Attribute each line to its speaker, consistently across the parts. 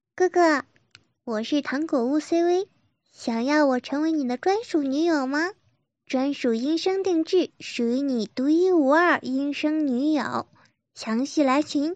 Speaker 1: 哥哥，我是糖果屋 CV， 想要我成为你的专属女友吗？专属音声定制，属于你独一无二音声女友。详细来询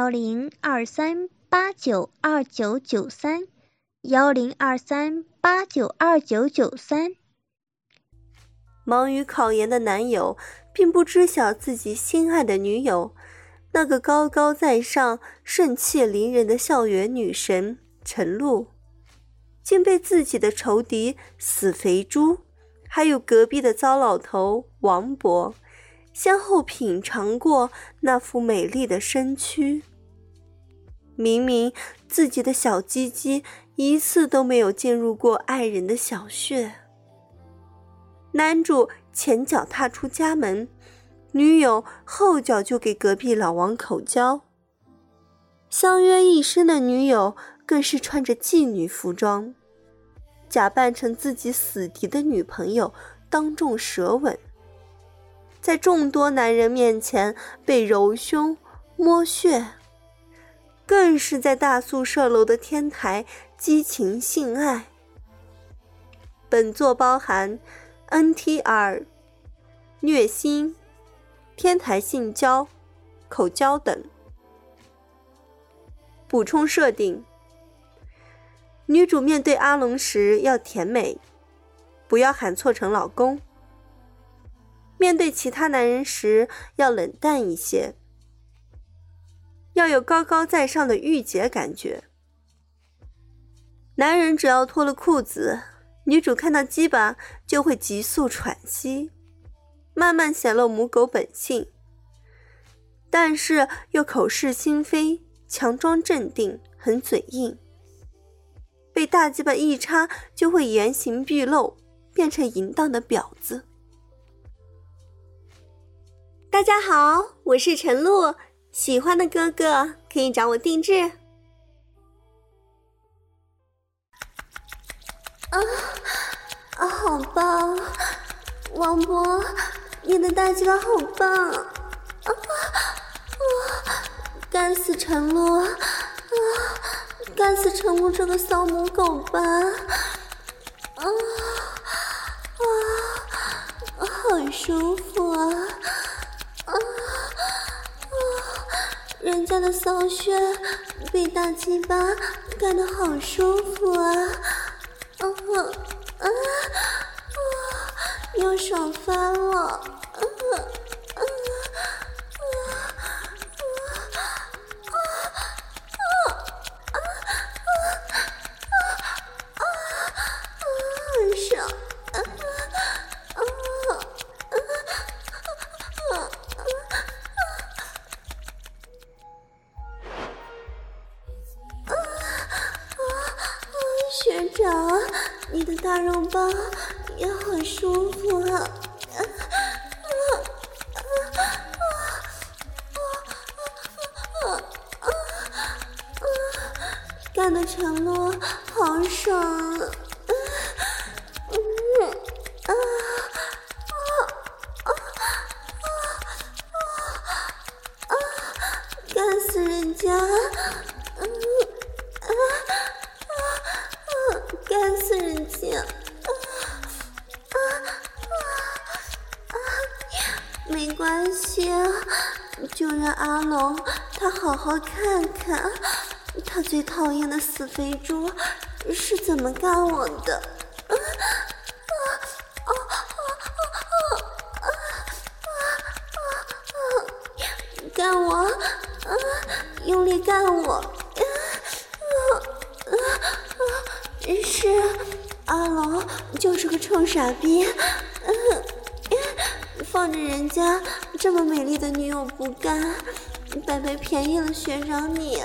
Speaker 1: 1023892993，1023892993。
Speaker 2: 忙于考研的男友并不知晓自己心爱的女友，那个高高在上、盛气凌人的校园女神陈露，竟被自己的仇敌死肥猪，还有隔壁的糟老头王博，先后品尝过那副美丽的身躯。明明自己的小鸡鸡一次都没有进入过爱人的小穴。男主前脚踏出家门，女友后脚就给隔壁老王口交。相约一生的女友更是穿着妓女服装，假扮成自己死敌的女朋友当众舌吻，在众多男人面前被揉胸摸穴，更是在大宿舍楼的天台激情性爱。本作包含 NTR、 虐心、天台性交、口交等。补充设定：女主面对阿龙时要甜美，不要喊错成老公；面对其他男人时要冷淡一些，要有高高在上的御姐感觉。男人只要脱了裤子，女主看到鸡巴就会急速喘息，慢慢显露母狗本性，但是又口是心非，强装镇定，很嘴硬。被大鸡巴一插就会原形毕露，变成淫荡的婊子。大家好，我是陈露，喜欢的哥哥可以找我定制。好棒，王博，你的大鸡巴好棒！干死陈露，干死陈露这个骚母狗吧！好舒服啊！人家的骚穴被大鸡巴干得好舒服啊！又爽翻了！很爽！学长，你的大肉包也好舒服啊！干的陈露好爽啊！干死人家！干死人家！没关系啊，就让阿龙他好好看看他最讨厌的死肥猪是怎么干我的。干我，用力干我！是，阿龙就是个臭傻逼，放着人家这么美丽的女友不干，白白便宜了学长你。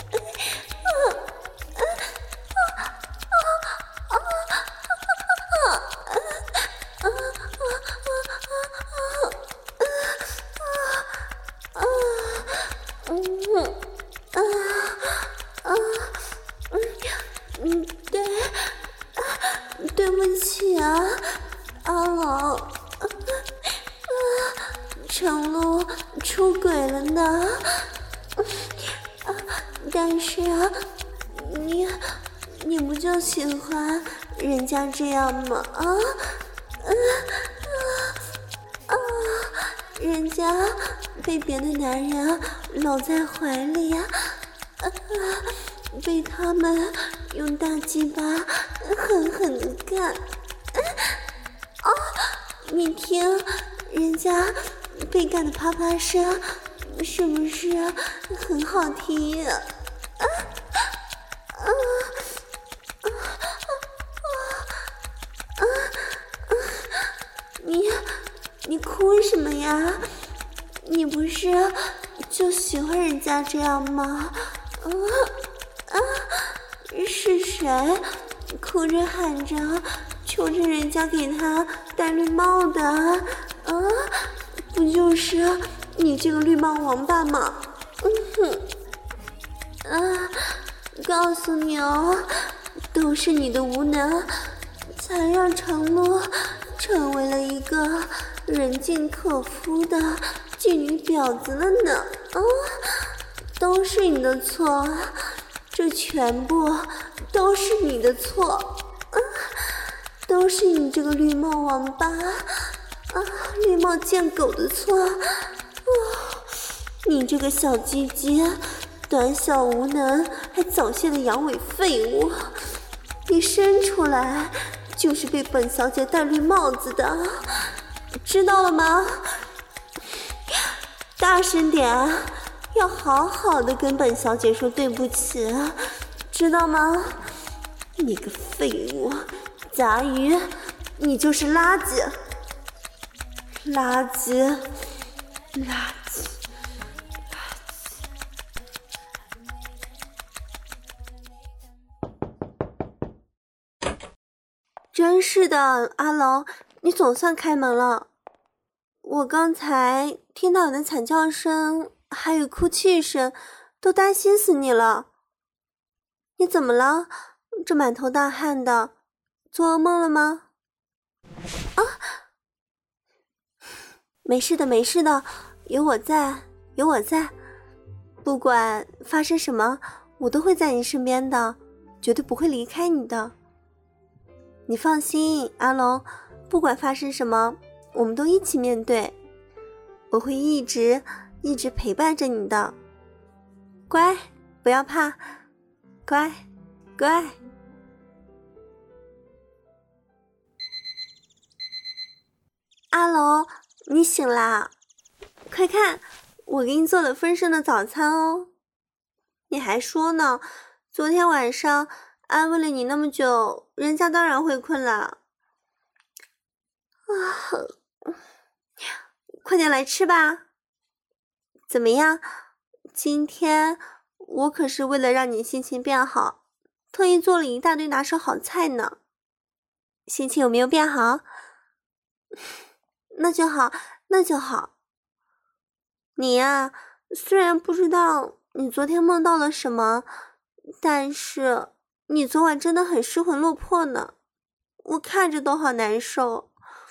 Speaker 2: 对不起啊，阿龙，程璐出轨了呢。但是你不就喜欢人家这样吗？人家被别的男人搂在怀里被他们用大鸡巴狠狠地干。你听人家被干的啪啪声，是不是很好听呀？你哭什么呀？你不是就喜欢人家这样吗？是谁哭着喊着求着人家给他戴绿帽的？不就是你这个绿帽王八吗？告诉你哦，都是你的无能，才让程璐成为了一个人尽可夫的妓女婊子了呢。都是你的错，这全部都是你的错，都是你这个绿帽王八绿帽贱狗的错。你这个小鸡鸡，短小无能还早泄的阳痿废物，你生出来就是被本小姐戴绿帽子的，知道了吗？大声点，要好好的跟本小姐说对不起，知道吗？你个废物杂鱼，你就是垃圾，垃圾，垃圾。真是的，阿龙，你总算开门了。我刚才听到你的惨叫声，还有哭泣声，都担心死你了。你怎么了？这满头大汗的，做噩梦了吗？没事的，没事的，有我在，有我在。不管发生什么，我都会在你身边的，绝对不会离开你的。你放心，阿龙，不管发生什么，我们都一起面对，我会一直陪伴着你的。乖，不要怕，乖，乖。阿龙，你醒啦？快看，我给你做了丰盛的早餐哦。你还说呢，昨天晚上安慰了你那么久，人家当然会困了。快点来吃吧。怎么样？今天我可是为了让你心情变好，特意做了一大堆拿手好菜呢。心情有没有变好？那就好，那就好。你呀，虽然不知道你昨天梦到了什么，但是你昨晚真的很失魂落魄呢，我看着都好难受。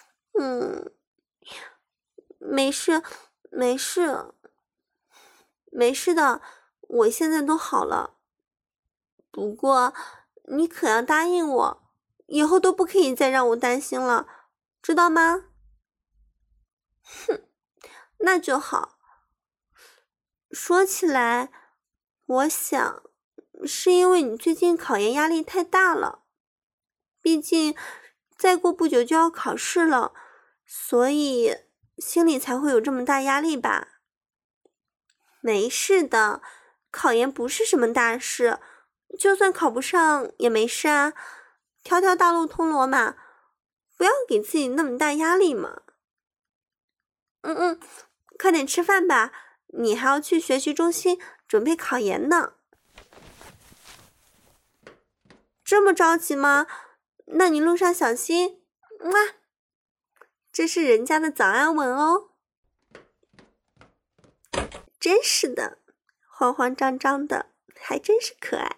Speaker 2: 没事，没事，没事的，我现在都好了。不过你可要答应我，以后都不可以再让我担心了，知道吗？哼，那就好。说起来，我想是因为你最近考研压力太大了，毕竟再过不久就要考试了，所以心里才会有这么大压力吧。没事的，考研不是什么大事，就算考不上也没事啊，条条大路通罗马，不要给自己那么大压力嘛。快点吃饭吧，你还要去学习中心准备考研呢。这么着急吗？那你路上小心。这是人家的早安文哦。真是的，慌慌张张的，还真是可爱。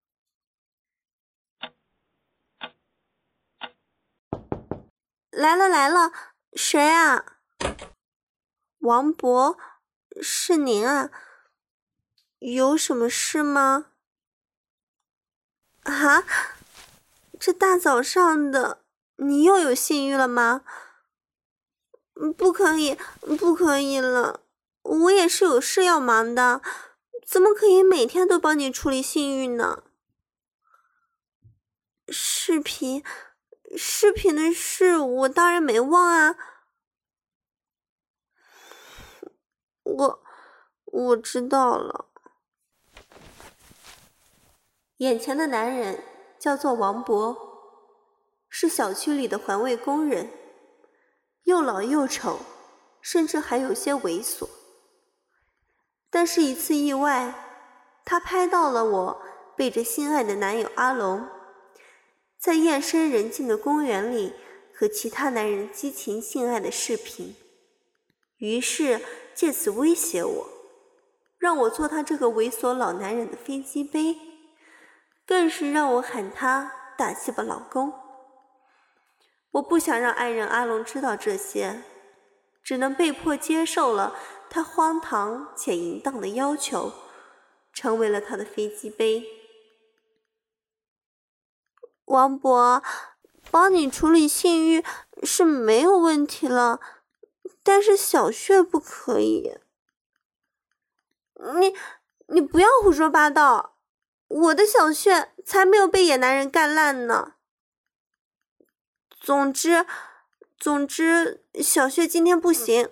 Speaker 2: 来了来了，谁啊？王博，是您啊？有什么事吗？ 啊，这大早上的，你又有性欲了吗？不可以，不可以了，我也是有事要忙的，怎么可以每天都帮你处理性欲呢？视频的事我当然没忘啊。我知道了。眼前的男人叫做王博，是小区里的环卫工人，又老又丑，甚至还有些猥琐。但是一次意外，他拍到了我背着心爱的男友阿龙，在夜深人静的公园里和其他男人激情性爱的视频，于是借此威胁我，让我做他这个猥琐老男人的飞机杯，更是让我喊他大鸡巴老公。我不想让爱人阿龙知道这些，只能被迫接受了他荒唐且淫荡的要求，成为了他的飞机杯。王博，帮你处理性欲是没有问题了，但是小穴不可以。你不要胡说八道，我的小穴才没有被野男人干烂呢。总之，小穴今天不行。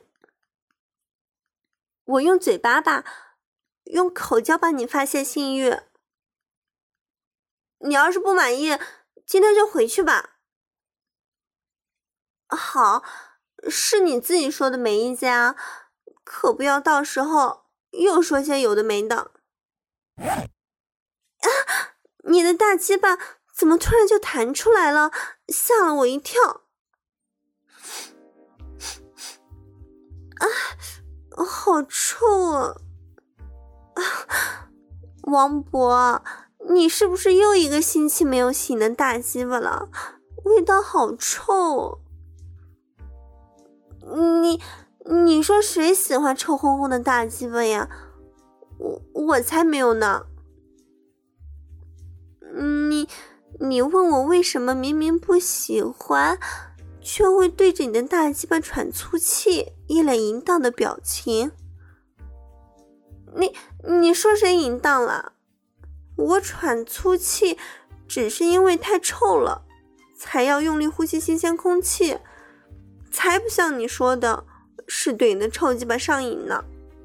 Speaker 2: 我用嘴巴吧，用口交帮你发泄性欲。你要是不满意，今天就回去吧。好，是你自己说的没意见啊，可不要到时候又说些有的没的。你的大鸡巴怎么突然就弹出来了，吓了我一跳。好臭啊！王博，你是不是又一个星期没有洗你的大鸡巴了？味道好臭。你说谁喜欢臭烘烘的大鸡巴呀？我才没有呢。你问我为什么明明不喜欢，却会对着你的大鸡巴喘粗气，一脸淫荡的表情。你说谁淫荡了？我喘粗气只是因为太臭了，才要用力呼吸新鲜空气，才不像你说的是对你的臭鸡巴上瘾呢。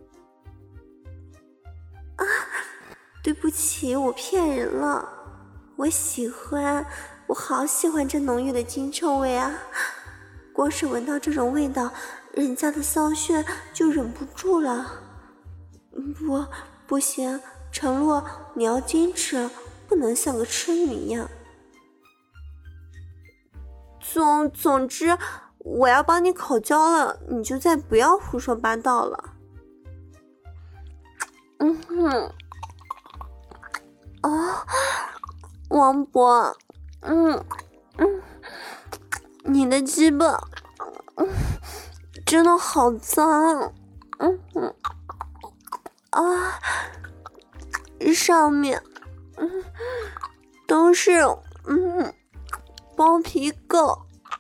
Speaker 2: 对不起，我骗人了，我喜欢，我好喜欢这浓郁的精臭味啊！光是闻到这种味道，人家的骚穴就忍不住了。不行，承诺你要矜持，不能像个痴女一样。总之，我要帮你口交了，你就再不要胡说八道了。王博，你的鸡巴，真的好脏，上面，都是，包皮垢，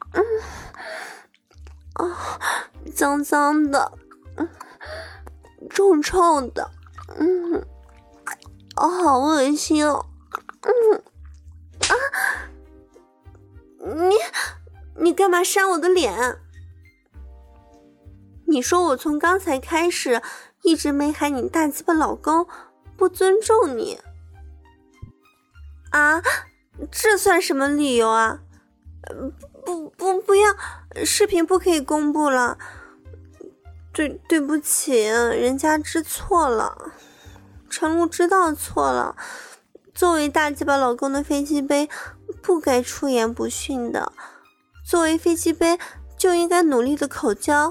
Speaker 2: 脏脏的，臭臭的，好恶心哦，你干嘛扇我的脸？你说我从刚才开始一直没喊你大鸡巴老公，不尊重你啊？这算什么理由啊？不要，视频不可以公布了。对不起，人家知错了，陈露知道错了。作为大鸡巴老公的飞机杯，不该出言不逊的。作为飞机杯，就应该努力的口交。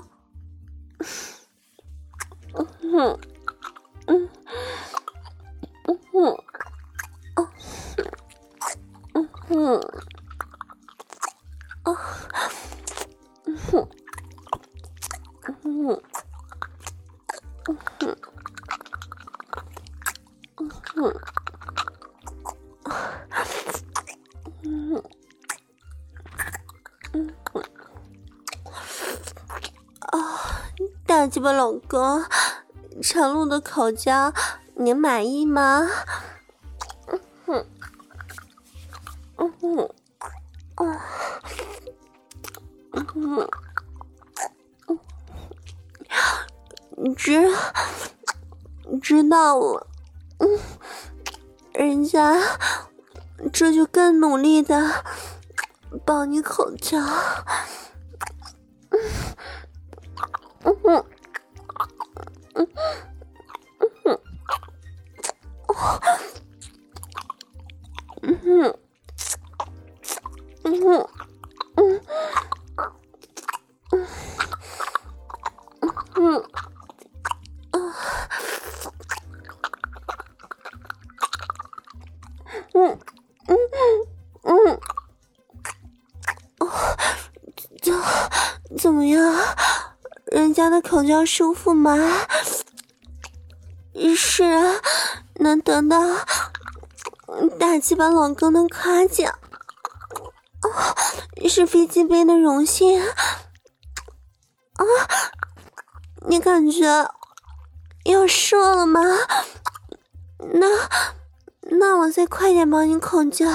Speaker 2: 大鸡巴老公，长露的口交您满意吗？知道了。人家这就更努力的帮你口交。怎么样？人家的口交舒服吗？是啊，能得到大鸡巴老公的夸奖，是飞机杯的荣幸啊！你感觉要射了吗？那我再快点帮你口交。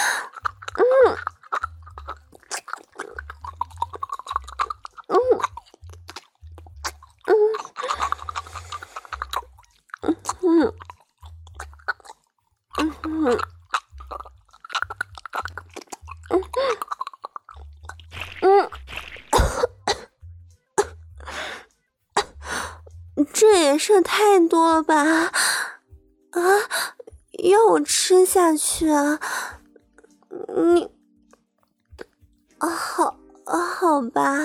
Speaker 2: 这也是太多了吧？啊，要我吃下去啊？你好吧。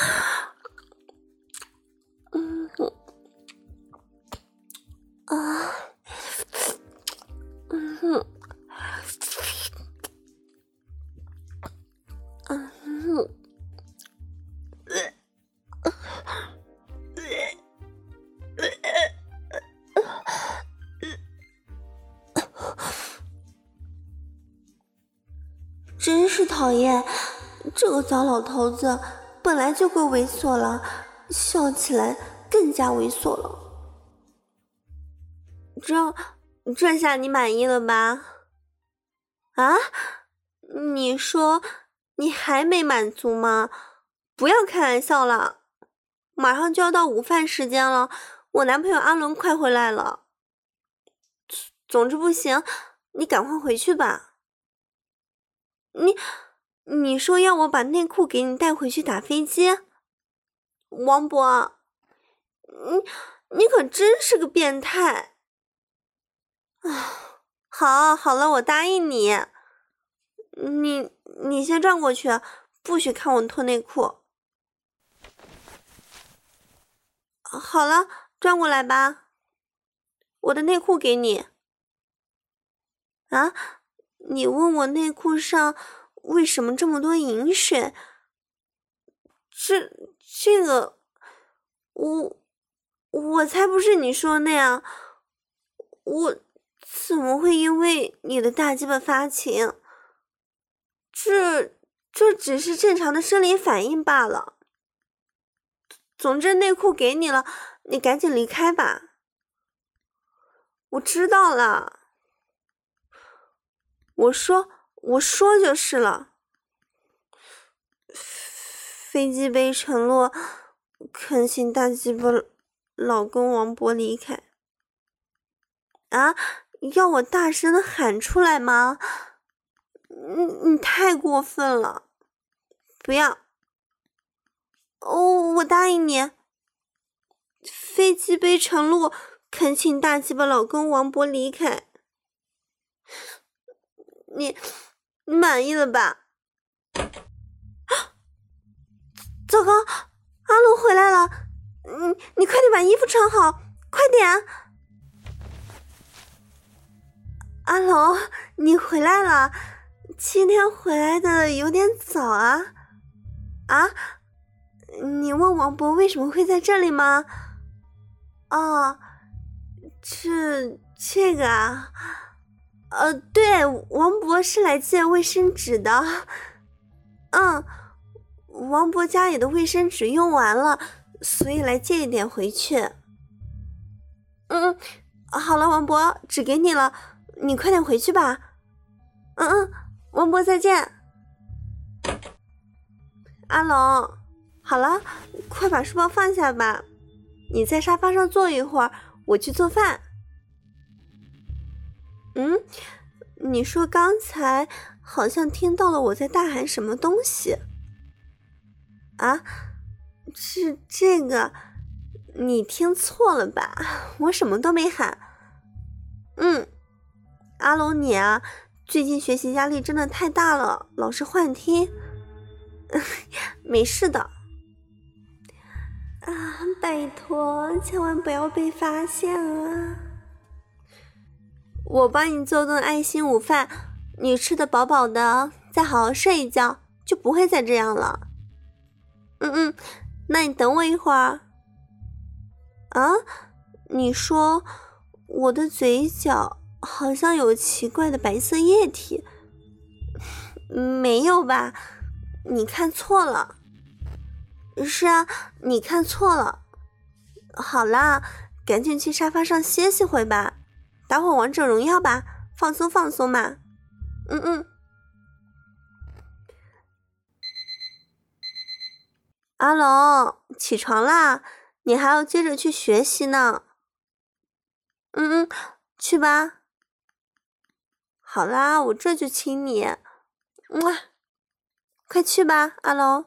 Speaker 2: 真是讨厌，这个糟老头子本来就够猥琐了，笑起来更加猥琐了。这下你满意了吧？啊？你说你还没满足吗？不要开玩笑了，马上就要到午饭时间了，我男朋友阿伦快回来了。总之不行，你赶快回去吧。你说要我把内裤给你带回去打飞机？王博，你可真是个变态。好了，我答应你。你先转过去，不许看我脱内裤。好了，转过来吧。我的内裤给你。啊？你问我内裤上为什么这么多银水？这个，我才不是你说的那样，我怎么会因为你的大鸡巴发情？这只是正常的生理反应罢了。总之内裤给你了，你赶紧离开吧。我知道了。我说就是了。飞机杯承诺，恳请大鸡巴老公王博离开。啊，要我大声的喊出来吗？你太过分了，不要。我答应你。飞机杯承诺，恳请大鸡巴老公王博离开。你满意了吧？糟糕，阿龙回来了！你快点把衣服穿好，快点！阿龙，你回来了，今天回来的有点早啊！啊？你问王博为什么会在这里吗？哦，这个啊。对，王博是来借卫生纸的。王博家里的卫生纸用完了， 所以来借一点回去。好了，王伯，只给你了，你快点回去吧。王伯再见。阿龙，好了，快把书包放下吧，你在沙发上坐一会儿，我去做饭。你说刚才好像听到了我在大喊什么东西啊？是这个，你听错了吧？我什么都没喊。阿龙你啊，最近学习压力真的太大了，老是幻听。没事的啊，拜托，千万不要被发现啊！我帮你做顿爱心午饭，你吃得饱饱的，再好好睡一觉，就不会再这样了。那你等我一会儿。啊？你说我的嘴角好像有奇怪的白色液体？没有吧？你看错了。是啊，你看错了。好啦，赶紧去沙发上歇息会吧，打会王者荣耀吧，放松放松嘛。阿龙，起床啦，你还要接着去学习呢。去吧。好啦，我这就亲你。快去吧，阿龙。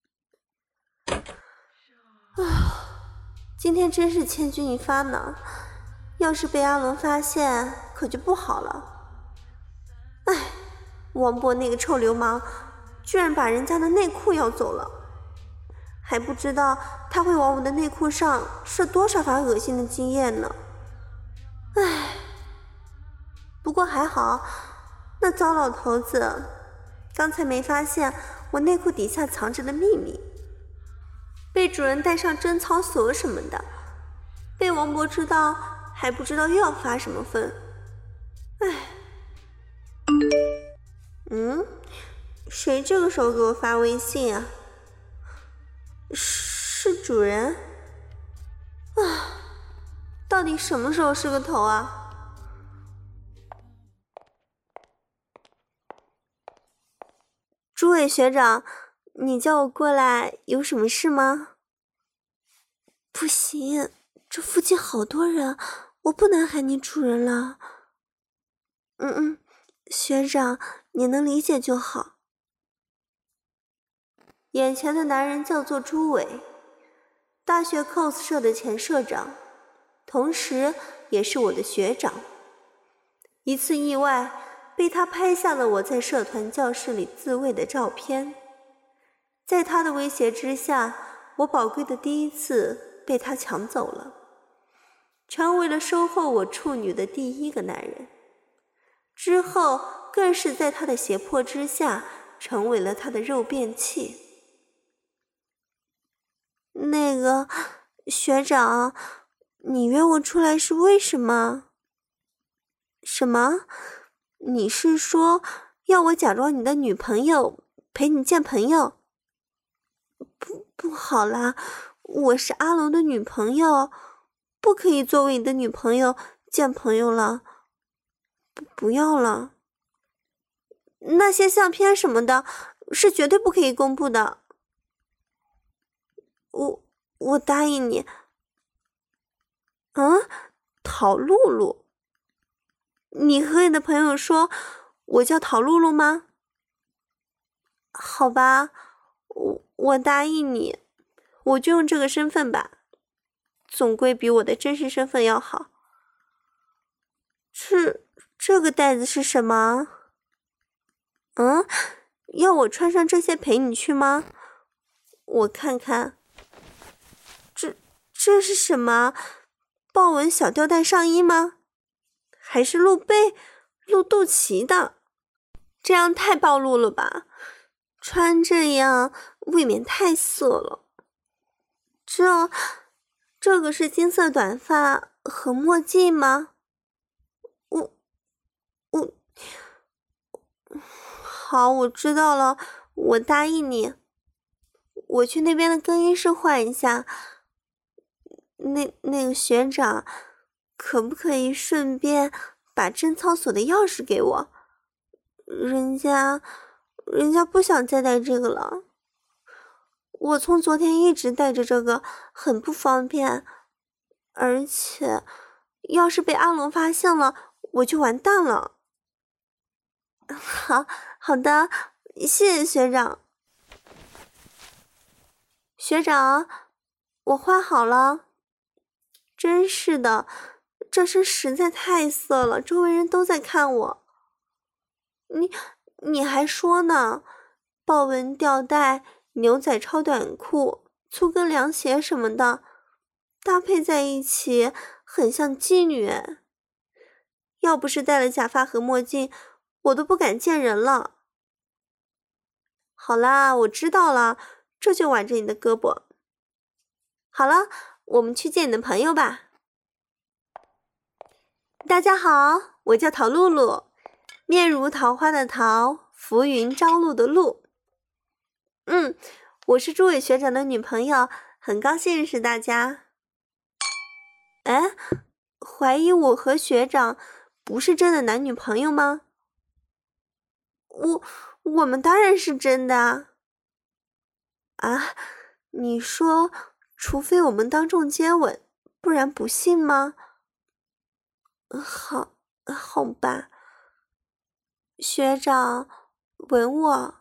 Speaker 2: 今天真是千钧一发呢，要是被阿龙发现，可就不好了。王博那个臭流氓，居然把人家的内裤要走了，还不知道他会往我的内裤上射多少发恶心的精液呢。不过还好，那糟老头子刚才没发现我内裤底下藏着的秘密，被主人带上贞操所什么的，被王博知道还不知道又要发什么疯。谁这个时候给我发微信啊？是主人啊？到底什么时候是个头啊？朱伟学长，你叫我过来有什么事吗？不行，这附近好多人，我不能喊你主人了。学长，你能理解就好。眼前的男人叫做朱伟，大学 cos 社的前社长，同时也是我的学长。一次意外，被他拍下了我在社团教室里自慰的照片。在他的威胁之下，我宝贵的第一次被他抢走了，成为了收获我处女的第一个男人。之后更是在他的胁迫之下，成为了他的肉便器。那个学长，你约我出来是为什么？什么？你是说要我假装你的女朋友陪你见朋友？不好啦，我是阿龙的女朋友，不可以作为你的女朋友见朋友了。不要了。那些相片什么的是绝对不可以公布的。我答应你。陶露露？你和你的朋友说我叫陶露露吗？好吧，我答应你，我就用这个身份吧，总归比我的真实身份要好。这个袋子是什么？要我穿上这些陪你去吗？我看看。这是什么？豹纹小吊带上衣吗？还是露背、露肚脐的？这样太暴露了吧？穿这样未免太色了。这个是金色短发和墨镜吗？好，我知道了，我答应你。我去那边的更衣室换一下， 那个学长，可不可以顺便把贞操所的钥匙给我？人家不想再戴这个了。我从昨天一直戴着这个，很不方便，而且要是被阿龙发现了，我就完蛋了。好的，谢谢学长。学长，我换好了。真是的，这身实在太色了，周围人都在看我。你还说呢？豹纹吊带、牛仔超短裤、粗跟凉鞋什么的，搭配在一起很像妓女。要不是戴了假发和墨镜，我都不敢见人了。好啦，我知道了，这就挽着你的胳膊。好了，我们去见你的朋友吧。大家好，我叫陶露露，面如桃花的桃，浮云朝露的露。我是朱伟学长的女朋友，很高兴认识大家。哎，怀疑我和学长不是真的男女朋友吗？我们当然是真的啊！你说，除非我们当众接吻，不然不信吗？好吧。学长，吻我。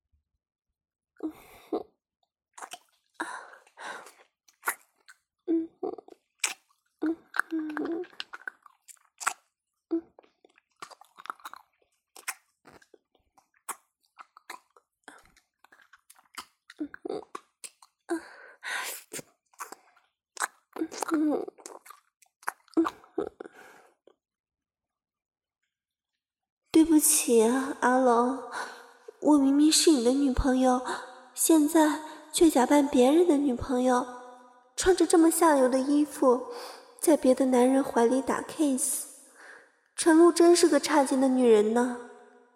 Speaker 2: 对不起，阿龙，我明明是你的女朋友，现在却假扮别人的女朋友，穿着这么下流的衣服，在别的男人怀里打 kiss。陈露真是个差劲的女人呢。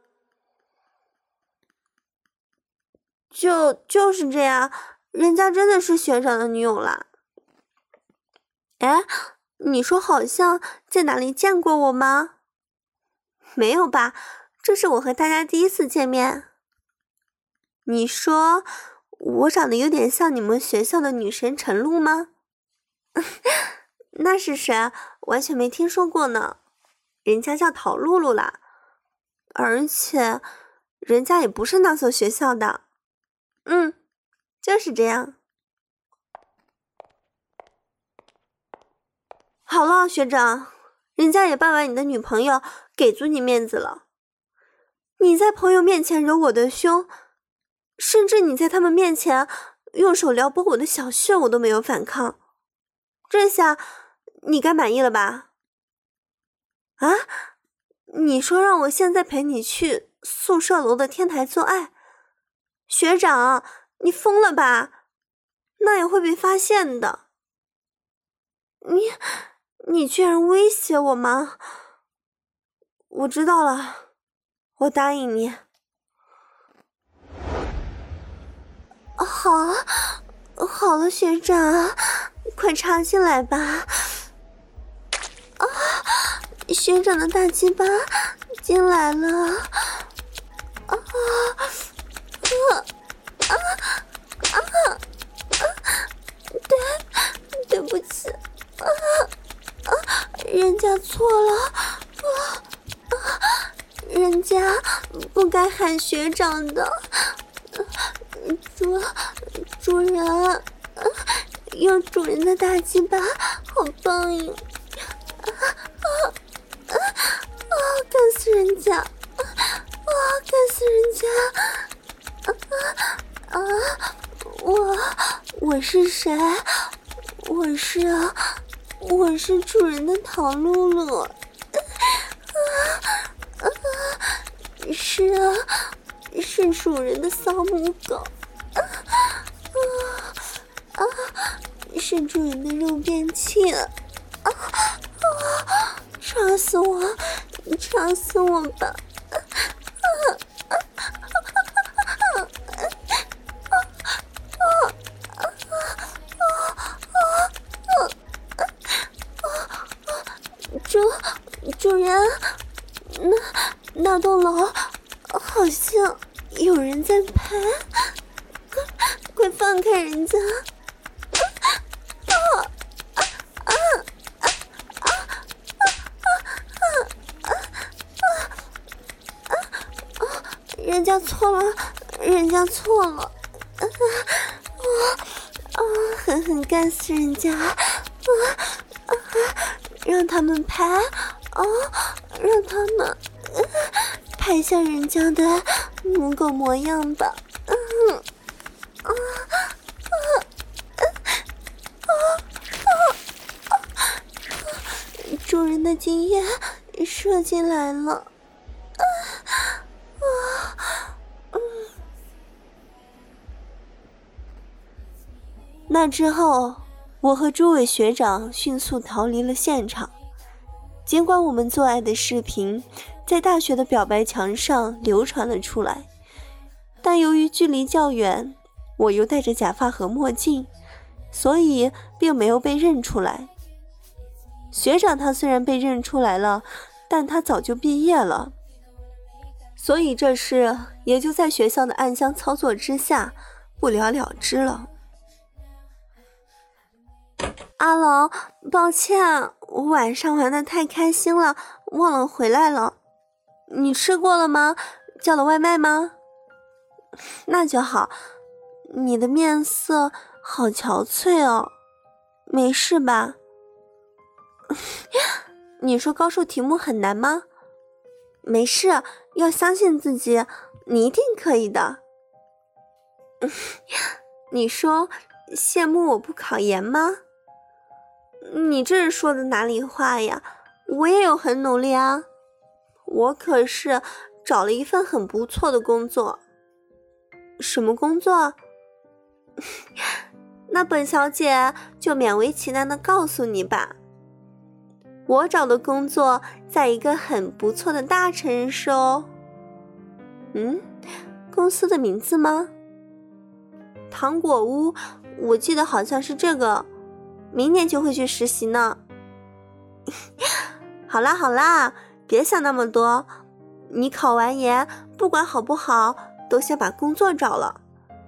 Speaker 2: 就是这样，人家真的是学长的女友啦。哎，你说好像在哪里见过我吗？没有吧，这是我和大家第一次见面。你说我长得有点像你们学校的女神陈露吗？那是谁？完全没听说过呢。人家叫陶露露啦，而且人家也不是那所学校的。就是这样。好了，学长，人家也扮完你的女朋友，给足你面子了。你在朋友面前揉我的胸，甚至你在他们面前用手撩拨我的小穴，我都没有反抗。这下你该满意了吧？啊？你说让我现在陪你去宿舍楼的天台做爱？学长，你疯了吧？那也会被发现的。你居然威胁我吗？我知道了，我答应你。好了，学长，快插进来吧。学长的大鸡巴进来了。对不起，人家错了，人家不该喊学长的。主人，有主人的大鸡巴，好棒呀！干死人家！干死人家！我是谁？我是主人的陶露露。是啊，是主人的骚母狗。是主人的肉便器。插死我，插死我吧！ 那栋楼好像有人在拍，快放开人家！人家错了，人家错了，狠狠干死人家，让他们拍，让他们拍下人家的母狗模样吧。众人的精液射进来了。那之后，我和诸位学长迅速逃离了现场。尽管我们做爱的视频在大学的表白墙上流传了出来，但由于距离较远，我又戴着假发和墨镜，所以并没有被认出来。学长他虽然被认出来了，但他早就毕业了，所以这事也就在学校的暗箱操作之下不了了之了。阿龙，抱歉，我晚上玩得太开心了，忘了回来了。你吃过了吗？叫了外卖吗？那就好。你的面色好憔悴哦，没事吧？你说高数题目很难吗？没事，要相信自己，你一定可以的。你说羡慕我不考研吗？你这是说的哪里话呀？我也有很努力啊，我可是找了一份很不错的工作。什么工作？那本小姐就勉为其难地告诉你吧。我找的工作在一个很不错的大城市哦。公司的名字吗？糖果屋，我记得好像是这个。明年就会去实习呢。好啦好啦，别想那么多，你考完研不管好不好都先把工作找了，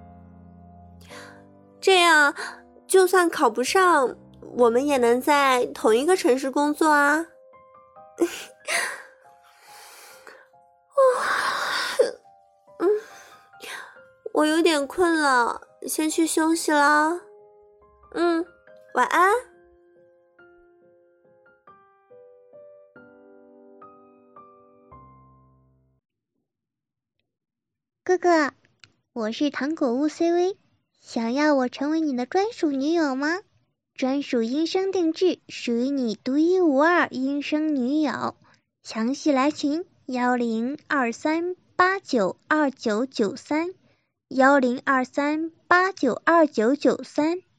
Speaker 2: 这样就算考不上，我们也能在同一个城市工作啊。我有点困了，先去休息啦。晚安。
Speaker 1: 哥哥，我是糖果屋 CV， 想要我成为你的专属女友吗？专属音声定制，属于你独一无二音声女友。详细来群1023892993，1023892993。